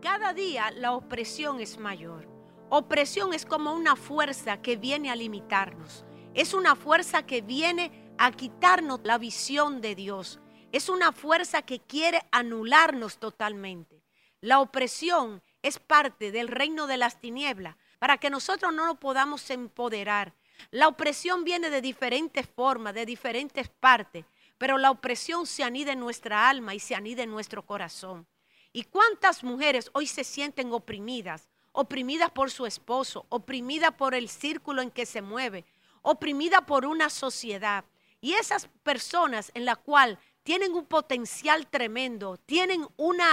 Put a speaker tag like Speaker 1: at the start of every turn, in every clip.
Speaker 1: Cada día la opresión es mayor. Opresión es como una fuerza que viene a limitarnos. Es una fuerza que viene a quitarnos la visión de Dios. Es una fuerza que quiere anularnos totalmente. La opresión es parte del reino de las tinieblas para que nosotros no nos podamos empoderar. La opresión viene de diferentes formas, de diferentes partes, pero la opresión se anida en nuestra alma y se anida en nuestro corazón. ¿Y cuántas mujeres hoy se sienten oprimidas? Oprimidas por su esposo, oprimidas por el círculo en que se mueve, oprimidas por una sociedad. Y esas personas en la cual tienen un potencial tremendo, tienen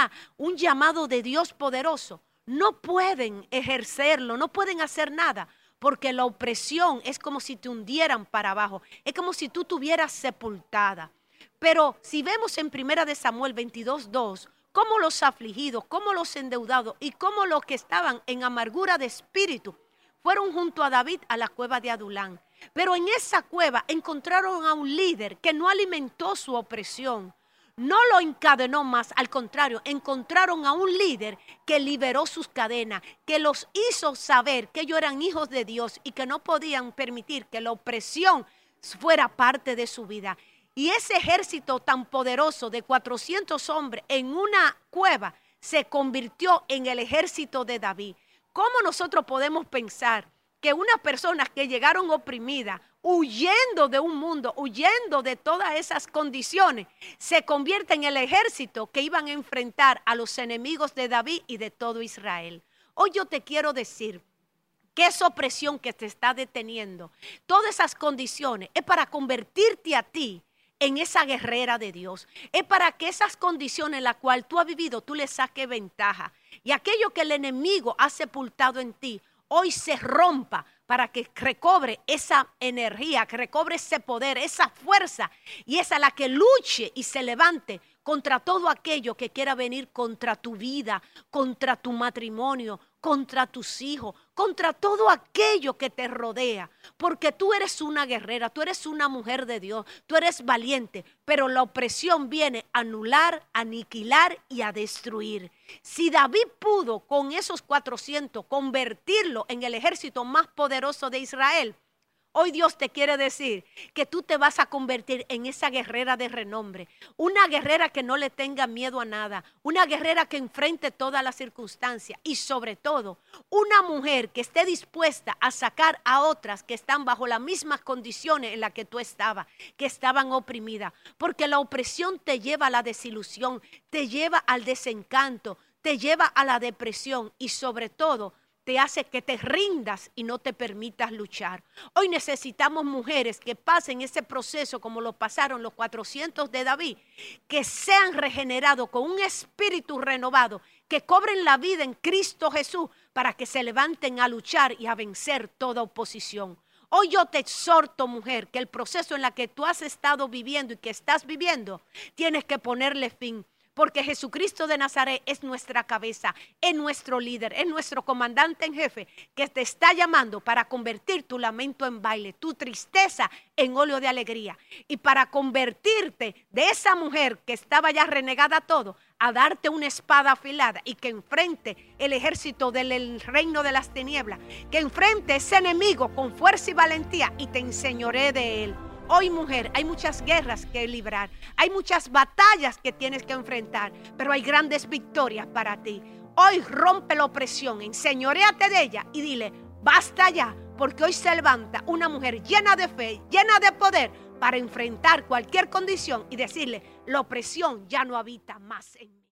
Speaker 1: un llamado de Dios poderoso, no pueden ejercerlo, no pueden hacer nada, porque la opresión es como si te hundieran para abajo, es como si tú estuvieras sepultada. Pero si vemos en 1 Samuel 22:2, cómo los afligidos, cómo los endeudados y cómo los que estaban en amargura de espíritu fueron junto a David a la cueva de Adulán. Pero en esa cueva encontraron a un líder que no alimentó su opresión, no lo encadenó más, al contrario, encontraron a un líder que liberó sus cadenas, que los hizo saber que ellos eran hijos de Dios y que no podían permitir que la opresión fuera parte de su vida. Y ese ejército tan poderoso de 400 hombres en una cueva se convirtió en el ejército de David. ¿Cómo nosotros podemos pensar que unas personas que llegaron oprimidas, huyendo de un mundo, huyendo de todas esas condiciones, se convierten en el ejército que iban a enfrentar a los enemigos de David y de todo Israel? Hoy yo te quiero decir que esa opresión que te está deteniendo, todas esas condiciones, es para convertirte a ti en esa guerrera de Dios. Es para que esas condiciones en las cuales tú has vivido, tú le saques ventaja. Y aquello que el enemigo ha sepultado en ti, hoy se rompa para que recobre esa energía, que recobre ese poder, esa fuerza. Y esa la que luche y se levante contra todo aquello que quiera venir contra tu vida, contra tu matrimonio, contra tus hijos, contra todo aquello que te rodea. Porque tú eres una guerrera, tú eres una mujer de Dios, tú eres valiente, pero la opresión viene a anular, a aniquilar y a destruir. Si David pudo con esos 400 convertirlo en el ejército más poderoso de Israel, hoy Dios te quiere decir que tú te vas a convertir en esa guerrera de renombre, una guerrera que no le tenga miedo a nada, una guerrera que enfrente todas las circunstancias y sobre todo una mujer que esté dispuesta a sacar a otras que están bajo las mismas condiciones en las que tú estabas, que estaban oprimidas, porque la opresión te lleva a la desilusión, te lleva al desencanto, te lleva a la depresión y sobre todo te hace que te rindas y no te permitas luchar. Hoy necesitamos mujeres que pasen ese proceso como lo pasaron los 400 de David, que sean regenerados con un espíritu renovado, que cobren la vida en Cristo Jesús para que se levanten a luchar y a vencer toda oposición. Hoy yo te exhorto, mujer, que el proceso en el que tú has estado viviendo y que estás viviendo, tienes que ponerle fin. Porque Jesucristo de Nazaret es nuestra cabeza, es nuestro líder, es nuestro comandante en jefe que te está llamando para convertir tu lamento en baile, tu tristeza en óleo de alegría y para convertirte de esa mujer que estaba ya renegada a todo a darte una espada afilada y que enfrente el ejército del reino de las tinieblas, que enfrente ese enemigo con fuerza y valentía y te enseñoré de él. Hoy, mujer, hay muchas guerras que librar, hay muchas batallas que tienes que enfrentar, pero hay grandes victorias para ti. Hoy rompe la opresión, enseñoréate de ella y dile, basta ya, porque hoy se levanta una mujer llena de fe, llena de poder para enfrentar cualquier condición y decirle, la opresión ya no habita más en mí.